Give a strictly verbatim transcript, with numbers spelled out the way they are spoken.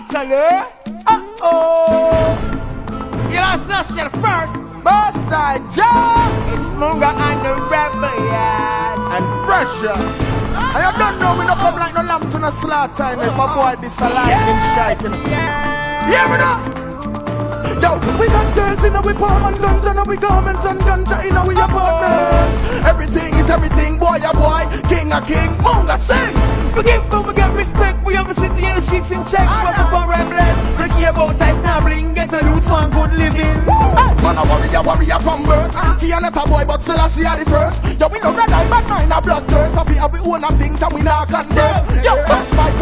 Totally. Uh-oh. You lost yourself first. Master Jah. It's Munga and the Rebel, yeah. And pressure. And you don't know me no come like no lamb to no slaughter. And my boy this a lightning strike, you know. Yeah. Hear me now. Yo, we got girls in our palm and guns and our garments and ganja in our apartments. Everything is everything, boy a boy, king a king, Munga sing. Forgive, don't forget respect. We have a city and the streets in check. What's up for rebels? Don't care about time snabbling. Get a loot for good living. Hey, man a warrior, warrior from birth. See another boy, but still I see the first. Yo, we no red eye, but nine a blood thirst. So we have we own a things and we not convert. Yo,